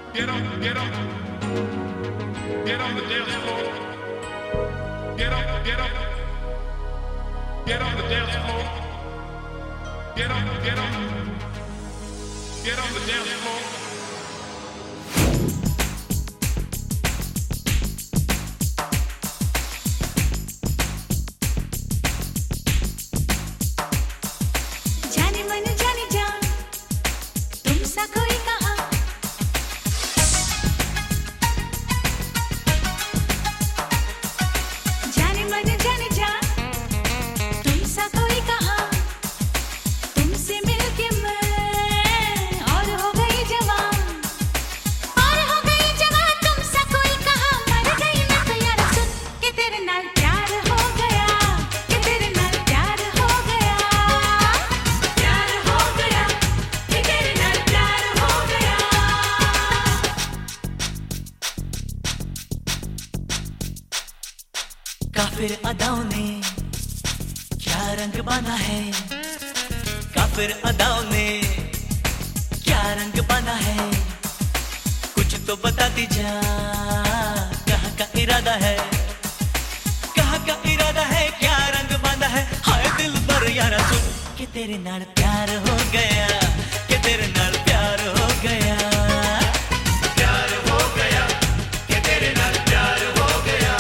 Get up, get up, get on the dance floor. Get up, get up, get on the dance floor. Get up, get up, get on the dance floor. काफिर अदाओं ने क्या रंग बांधा है, काफिर अदाओं ने क्या रंग बांधा है, कुछ तो बताती जा, कहाँ का इरादा है, कहाँ का इरादा है, क्या रंग बांधा है, हाय दिल भर यारा सुन के तेरे नाल प्यार हो गया, के तेरे नाल प्यार हो गया, प्यार हो गया, के तेरे नाल प्यार हो गया।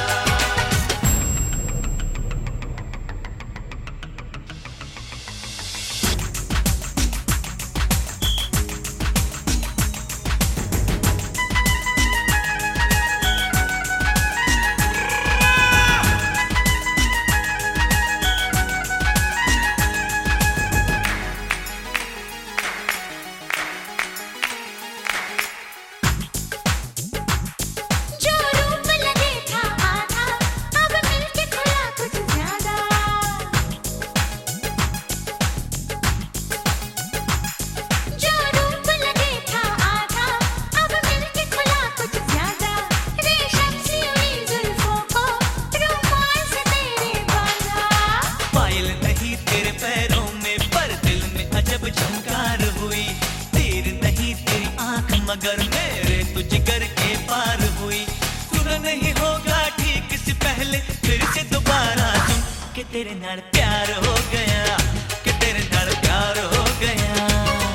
मगर मेरे तुझ कर के पार हुई, सुना नहीं होगा ठीक से पहले फिर से दोबारा सुन के तेरे नाल प्यार हो गया, के तेरे नाल प्यार हो गया।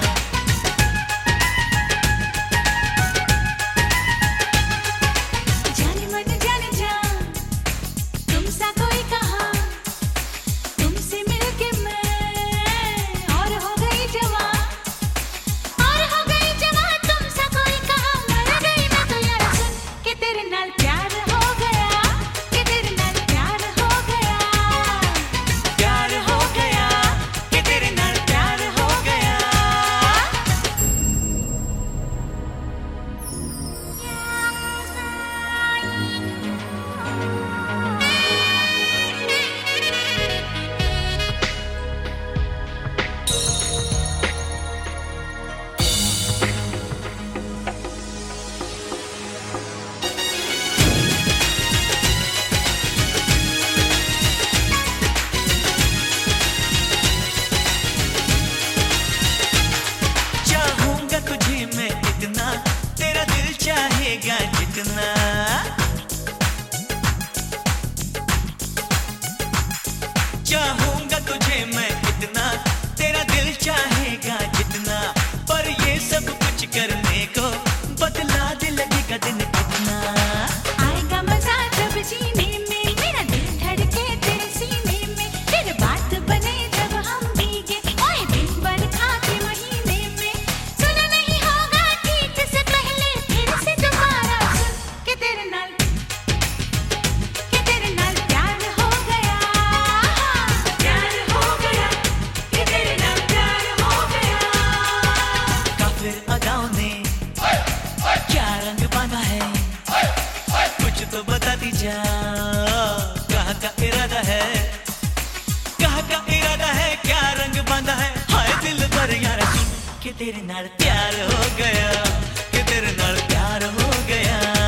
जाने मन जाने जा, तुम सा कोई कहा, तुमसे मिलके मैं और हो गई जवान, और हो गई जवान, तुमसा कोई कहा, मर गई मैं तो यार सुन के तेरे नाल प्यार हो गया, के तेरे नाल प्यार हो गया, प्यार हो गया, के तेरे नाल प्यार हो गया। चाहूंगा तुझे मैं इतना, तेरा दिल चाहेगा जितना, चाहूंगा तुझे मैं इतना, तेरा दिल चाहेगा जितना, पर ये सब कुछ करने को बदला दे लगेगा दिन कितना। आएगा मजा जब जीने में, मेरा दिल धड़के तेरे सीने में, फिर बात बने जब हम भीगे, ओए दिन बरखा के महीने में, सुना नहीं होगा ठीक से पहले फिर से दोबारा सुन के तेरे नाल प्यार हो गया, प्यार हो गया, के तेरे नाल प्यार हो गया। काफिर अदाओं ने क्या रंग बांधा है, कुछ तो बताती जा, कहाँ का इरादा है, कहाँ का इरादा है, क्या रंग बांधा है, हाय दिल भर यारा सुन के तेरे नाल प्यार हो गया, के तेरे नाल प्यार हो गया।